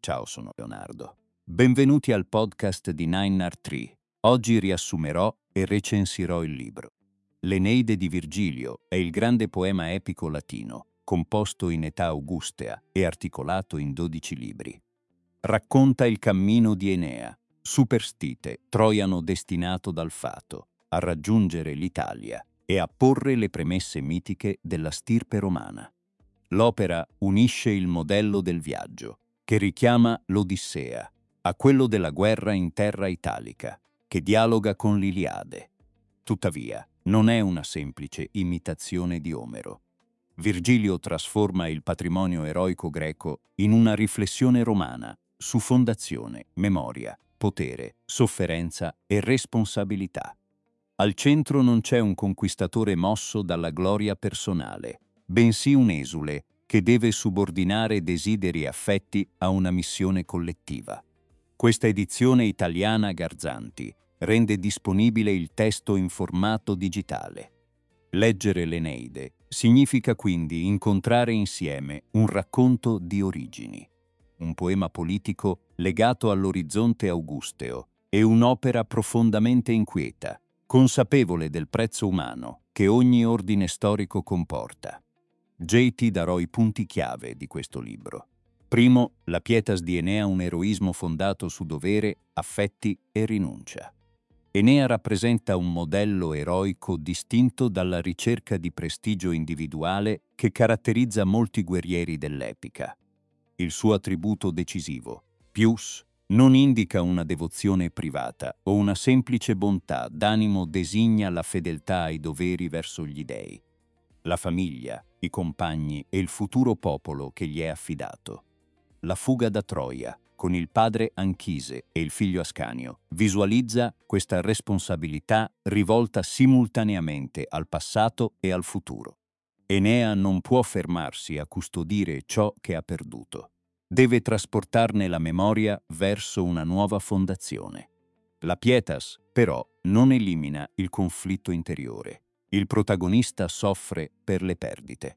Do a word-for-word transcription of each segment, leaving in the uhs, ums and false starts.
Ciao, sono Leonardo. Benvenuti al podcast di Nine Art Tree. Oggi riassumerò e recensirò il libro. L'Eneide di Virgilio è il grande poema epico latino, composto in età augustea e articolato in dodici libri. Racconta il cammino di Enea, superstite, troiano destinato dal fato, a raggiungere l'Italia e a porre le premesse mitiche della stirpe romana. L'opera unisce il modello del viaggio, che richiama l'Odissea, a quello della guerra in terra italica, che dialoga con l'Iliade. Tuttavia, non è una semplice imitazione di Omero. Virgilio trasforma il patrimonio eroico greco in una riflessione romana su fondazione, memoria, potere, sofferenza e responsabilità. Al centro non c'è un conquistatore mosso dalla gloria personale, bensì un esule che deve subordinare desideri e affetti a una missione collettiva. Questa edizione italiana Garzanti rende disponibile il testo in formato digitale. Leggere l'Eneide significa quindi incontrare insieme un racconto di origini, un poema politico legato all'orizzonte augusteo e un'opera profondamente inquieta, consapevole del prezzo umano che ogni ordine storico comporta. J T darò i punti chiave di questo libro. Primo, la pietas di Enea, un eroismo fondato su dovere, affetti e rinuncia. Enea rappresenta un modello eroico distinto dalla ricerca di prestigio individuale che caratterizza molti guerrieri dell'epica. Il suo attributo decisivo, pius, non indica una devozione privata o una semplice bontà d'animo, designa la fedeltà ai doveri verso gli dei, la famiglia, i compagni e il futuro popolo che gli è affidato. La fuga da Troia, con il padre Anchise e il figlio Ascanio, visualizza questa responsabilità rivolta simultaneamente al passato e al futuro. Enea non può fermarsi a custodire ciò che ha perduto. Deve trasportarne la memoria verso una nuova fondazione. La pietas, però, non elimina il conflitto interiore. Il protagonista soffre per le perdite.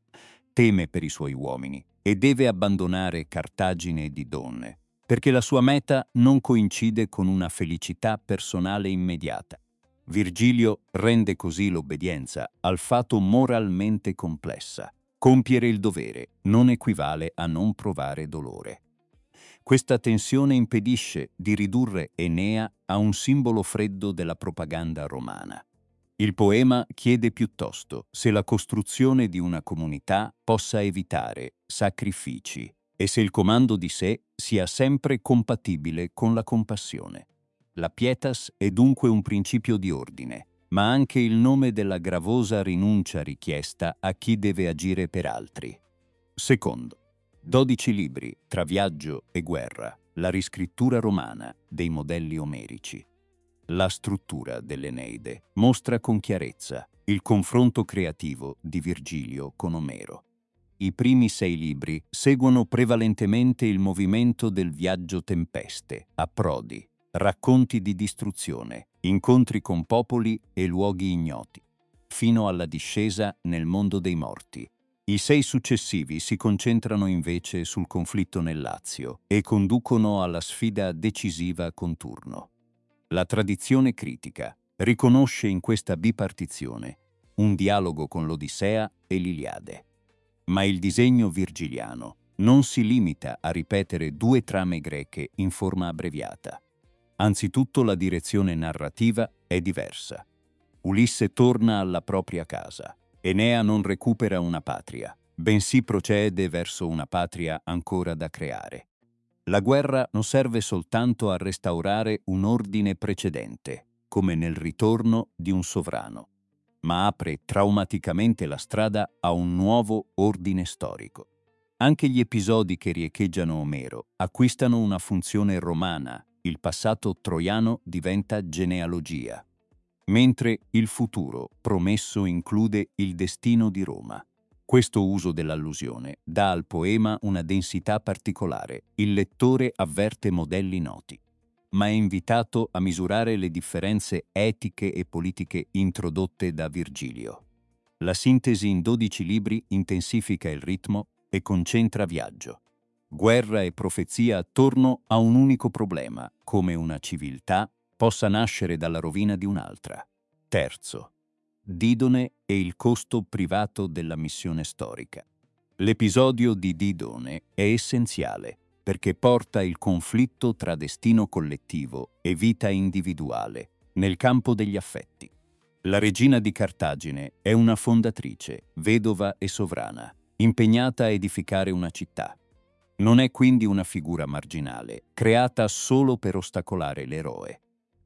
Teme per i suoi uomini e deve abbandonare Cartagine di donne, perché la sua meta non coincide con una felicità personale immediata. Virgilio rende così l'obbedienza al fato moralmente complessa. Compiere il dovere non equivale a non provare dolore. Questa tensione impedisce di ridurre Enea a un simbolo freddo della propaganda romana. Il poema chiede piuttosto se la costruzione di una comunità possa evitare sacrifici e se il comando di sé sia sempre compatibile con la compassione. La pietas è dunque un principio di ordine, ma anche il nome della gravosa rinuncia richiesta a chi deve agire per altri. Secondo, dodici libri tra viaggio e guerra, la riscrittura romana dei modelli omerici. La struttura dell'Eneide mostra con chiarezza il confronto creativo di Virgilio con Omero. I primi sei libri seguono prevalentemente il movimento del viaggio tempeste, approdi, racconti di distruzione, incontri con popoli e luoghi ignoti, fino alla discesa nel mondo dei morti. I sei successivi si concentrano invece sul conflitto nel Lazio e conducono alla sfida decisiva con Turno. La tradizione critica riconosce in questa bipartizione un dialogo con l'Odissea e l'Iliade. Ma il disegno virgiliano non si limita a ripetere due trame greche in forma abbreviata. Anzitutto la direzione narrativa è diversa. Ulisse torna alla propria casa. Enea non recupera una patria, bensì procede verso una patria ancora da creare. La guerra non serve soltanto a restaurare un ordine precedente, come nel ritorno di un sovrano, ma apre traumaticamente la strada a un nuovo ordine storico. Anche gli episodi che riecheggiano Omero acquistano una funzione romana, il passato troiano diventa genealogia, mentre il futuro promesso include il destino di Roma. Questo uso dell'allusione dà al poema una densità particolare. Il lettore avverte modelli noti, ma è invitato a misurare le differenze etiche e politiche introdotte da Virgilio. La sintesi in dodici libri intensifica il ritmo e concentra viaggio, guerra e profezia attorno a un unico problema, come una civiltà possa nascere dalla rovina di un'altra. Terzo, Didone e il costo privato della missione storica. L'episodio di Didone è essenziale perché porta il conflitto tra destino collettivo e vita individuale nel campo degli affetti. La regina di Cartagine è una fondatrice, vedova e sovrana, impegnata a edificare una città. Non è quindi una figura marginale, creata solo per ostacolare l'eroe.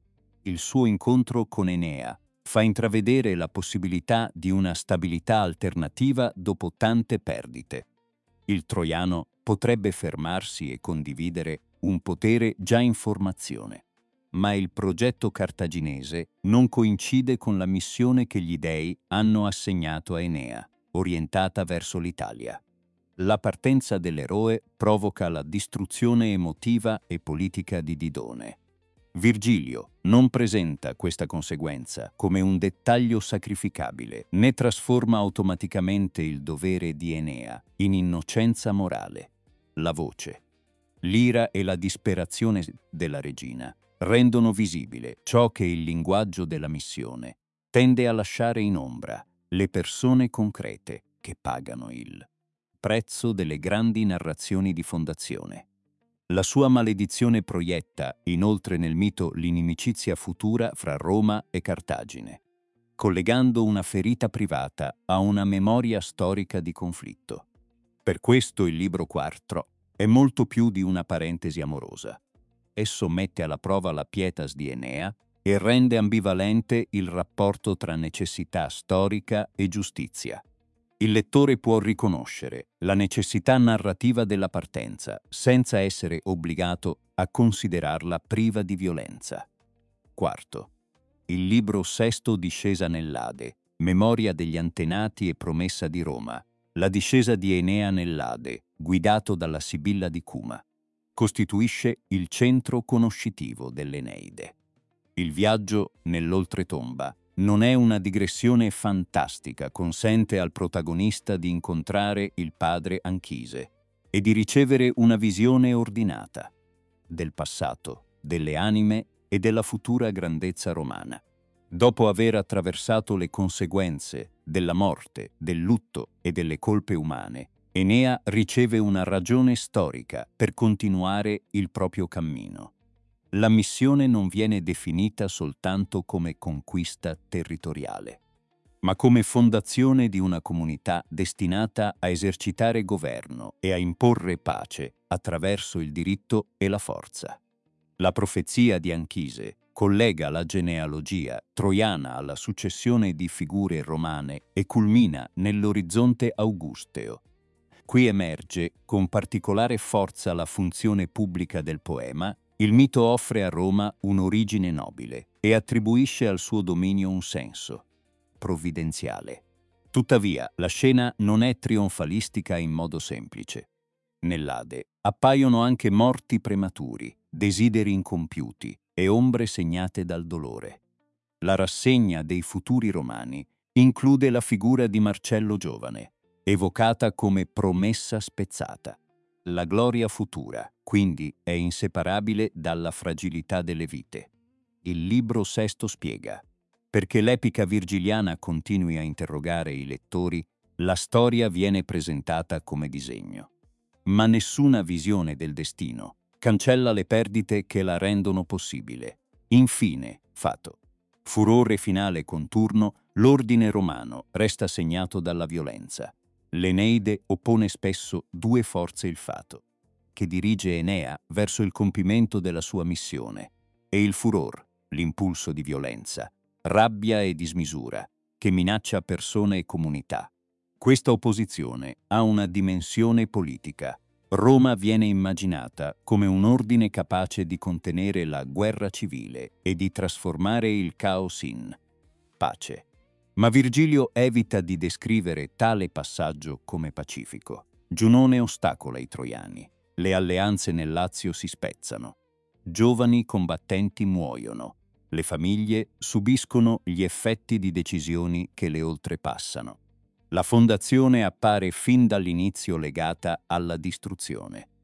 Il suo incontro con Enea fa intravedere la possibilità di una stabilità alternativa dopo tante perdite. Il troiano potrebbe fermarsi e condividere un potere già in formazione, ma il progetto cartaginese non coincide con la missione che gli dei hanno assegnato a Enea, orientata verso l'Italia. La partenza dell'eroe provoca la distruzione emotiva e politica di Didone. Virgilio non presenta questa conseguenza come un dettaglio sacrificabile, né trasforma automaticamente il dovere di Enea in innocenza morale. La voce, l'ira e la disperazione della regina rendono visibile ciò che il linguaggio della missione tende a lasciare in ombra: le persone concrete che pagano il prezzo delle grandi narrazioni di fondazione. La sua maledizione proietta, inoltre, nel mito l'inimicizia futura fra Roma e Cartagine, collegando una ferita privata a una memoria storica di conflitto. Per questo il libro quarto è molto più di una parentesi amorosa. Esso mette alla prova la pietas di Enea e rende ambivalente il rapporto tra necessità storica e giustizia. Il lettore può riconoscere la necessità narrativa della partenza senza essere obbligato a considerarla priva di violenza. Quarto, il libro sesto Discesa nell'Ade, memoria degli antenati e promessa di Roma, la discesa di Enea nell'Ade, guidato dalla Sibilla di Cuma, costituisce il centro conoscitivo dell'Eneide. Il viaggio nell'oltretomba non è una digressione fantastica, consente al protagonista di incontrare il padre Anchise e di ricevere una visione ordinata del passato, delle anime e della futura grandezza romana. Dopo aver attraversato le conseguenze della morte, del lutto e delle colpe umane, Enea riceve una ragione storica per continuare il proprio cammino. La missione non viene definita soltanto come conquista territoriale, ma come fondazione di una comunità destinata a esercitare governo e a imporre pace attraverso il diritto e la forza. La profezia di Anchise collega la genealogia troiana alla successione di figure romane e culmina nell'orizzonte augusteo. Qui emerge con particolare forza la funzione pubblica del poema. Il mito offre a Roma un'origine nobile e attribuisce al suo dominio un senso provvidenziale. Tuttavia, la scena non è trionfalistica in modo semplice. Nell'Ade appaiono anche morti prematuri, desideri incompiuti e ombre segnate dal dolore. La rassegna dei futuri romani include la figura di Marcello Giovane, evocata come promessa spezzata. La gloria futura, quindi, è inseparabile dalla fragilità delle vite. Il libro sesto spiega: perché l'epica virgiliana continui a interrogare i lettori, la storia viene presentata come disegno. Ma nessuna visione del destino cancella le perdite che la rendono possibile. Infine, fato furore finale conturno, l'ordine romano resta segnato dalla violenza. L'Eneide oppone spesso due forze: il fato, che dirige Enea verso il compimento della sua missione, e il furor, l'impulso di violenza, rabbia e dismisura, che minaccia persone e comunità. Questa opposizione ha una dimensione politica. Roma viene immaginata come un ordine capace di contenere la guerra civile e di trasformare il caos in pace. Ma Virgilio evita di descrivere tale passaggio come pacifico. Giunone ostacola i troiani. Le alleanze nel Lazio si spezzano. Giovani combattenti muoiono. Le famiglie subiscono gli effetti di decisioni che le oltrepassano. La fondazione appare fin dall'inizio legata alla distruzione.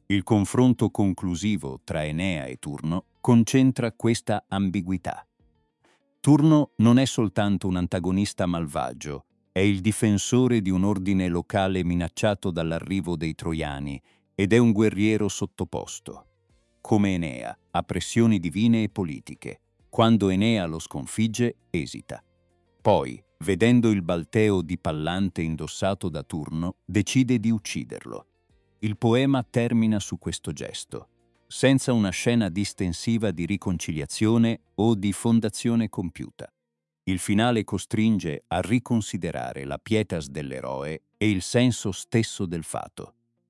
Il confronto conclusivo tra Enea e Turno concentra questa ambiguità. Turno non è soltanto un antagonista malvagio, è il difensore di un ordine locale minacciato dall'arrivo dei Troiani ed è un guerriero sottoposto. Come Enea, ha pressioni divine e politiche. Quando Enea lo sconfigge, esita. Poi, vedendo il balteo di Pallante indossato da Turno, decide di ucciderlo. Il poema termina su questo gesto, senza una scena distensiva di riconciliazione o di fondazione compiuta. Il finale costringe a riconsiderare la pietas dell'eroe e il senso stesso del fato.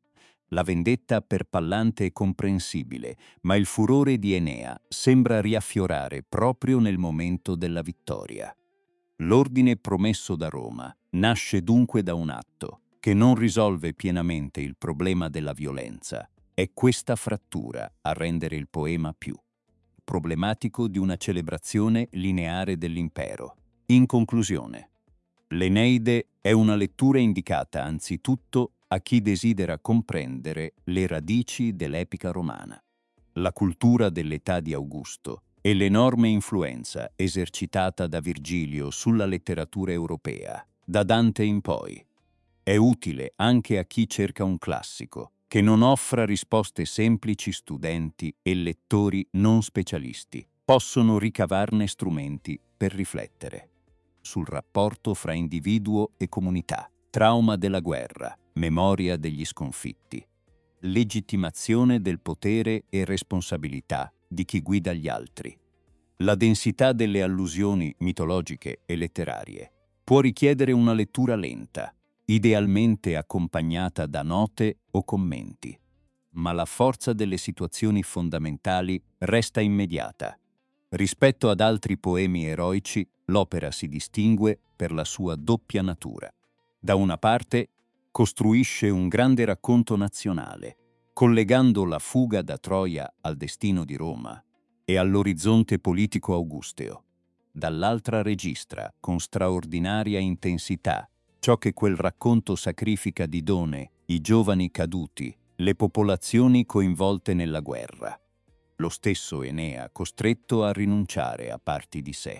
La vendetta per Pallante è comprensibile, ma il furore di Enea sembra riaffiorare proprio nel momento della vittoria. L'ordine promesso da Roma nasce dunque da un atto che non risolve pienamente il problema della violenza. È questa frattura a rendere il poema più problematico di una celebrazione lineare dell'impero. In conclusione, l'Eneide è una lettura indicata anzitutto a chi desidera comprendere le radici dell'epica romana, la cultura dell'età di Augusto e l'enorme influenza esercitata da Virgilio sulla letteratura europea, da Dante in poi. È utile anche a chi cerca un classico, che non offra risposte semplici. Studenti e lettori non specialisti possono ricavarne strumenti per riflettere sul rapporto fra individuo e comunità, trauma della guerra, memoria degli sconfitti, legittimazione del potere e responsabilità di chi guida gli altri. La densità delle allusioni mitologiche e letterarie può richiedere una lettura lenta, idealmente accompagnata da note o commenti, ma la forza delle situazioni fondamentali resta immediata. Rispetto ad altri poemi eroici, l'opera si distingue per la sua doppia natura. Da una parte, costruisce un grande racconto nazionale, collegando la fuga da Troia al destino di Roma e all'orizzonte politico augusteo. Dall'altra registra, con straordinaria intensità, ciò che quel racconto sacrifica di Done, i giovani caduti, le popolazioni coinvolte nella guerra. Lo stesso Enea costretto a rinunciare a parti di sé.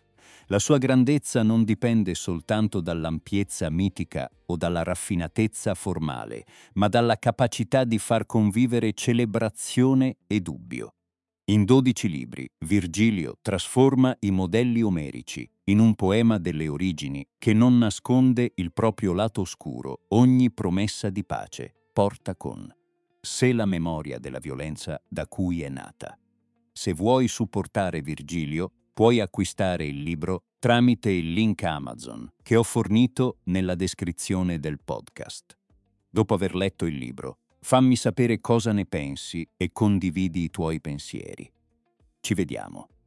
La sua grandezza non dipende soltanto dall'ampiezza mitica o dalla raffinatezza formale, ma dalla capacità di far convivere celebrazione e dubbio. In dodici libri, Virgilio trasforma i modelli omerici in un poema delle origini che non nasconde il proprio lato oscuro. Ogni promessa di pace porta con sé la memoria della violenza da cui è nata. Se vuoi supportare Virgilio, puoi acquistare il libro tramite il link Amazon che ho fornito nella descrizione del podcast. Dopo aver letto il libro, fammi sapere cosa ne pensi e condividi i tuoi pensieri. Ci vediamo.